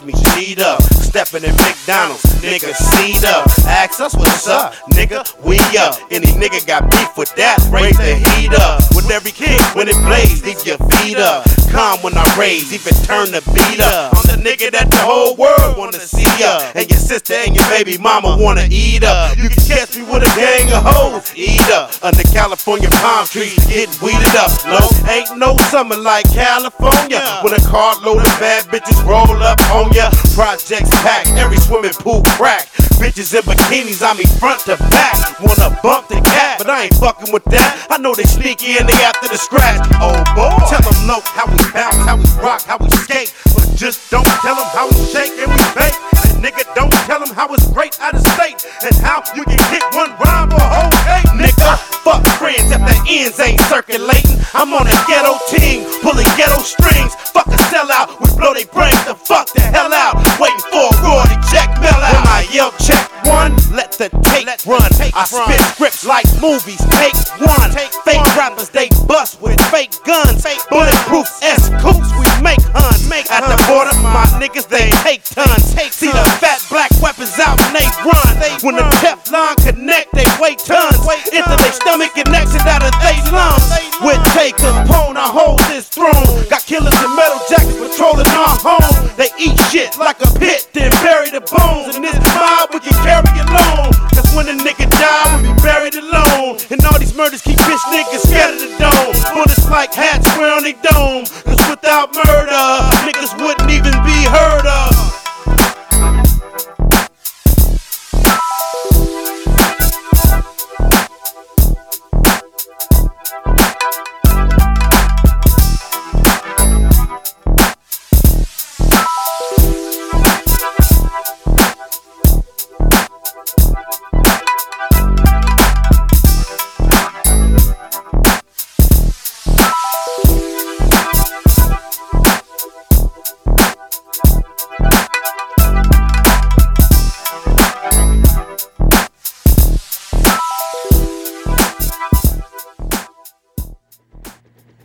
me cheat up. Stepping in McDonald's, nigga, seat up. Ask us what's up, nigga, we up. Any nigga got beef with that, raise the heat up. With every kick, when it blaze, leave your feet up. Calm when I raise, even turn the beat up. I'm the nigga that the whole world wanna see up. And your sister and your baby mama wanna eat up. You can catch me with a gang of hoes, eat up. Under California palm trees, getting weeded up. No, ain't no summer like California. When a carload of bad bitches roll up on ya. Projects packed, every swimming pool cracked. Bitches in bikinis, I mean front to back. Wanna bump the cat, but I ain't fucking with that. I know they sneaky and they after the scratch. Oh boy, tell them low how we bounce, how we rock, how we skate. But just don't tell them how we shake and we fake. And nigga, don't tell them how it's great out of state. And how you can hit one rhyme or a whole cake. Nigga, fuck friends if the ends ain't circulating. I'm on a ghetto team, pulling ghetto strings. Fuck a sellout, we blow they brains the fuck the hell out. Waiting for a royalty check mail out. When I yell check one, let the tape run. I spit scripts like movies, take one. Fake rappers, they bust with fake guns. Bulletproof S-Coops, we make huns. At the border, my niggas, they take tons. See the fat black weapons out and they run. When the Teflon connect, they weigh tons. Into their stomach and exit out of they lungs. With Tay Capone, I hold this throne. Got killers in metal jackets patrolling our home. They eat shit like a pit, then bury the bones. And this mob we can carry alone. Cause when a nigga die, we be buried alone. And all these murders keep bitch niggas scared of the dome. Bullets like hats square on they dome. Cause without murder,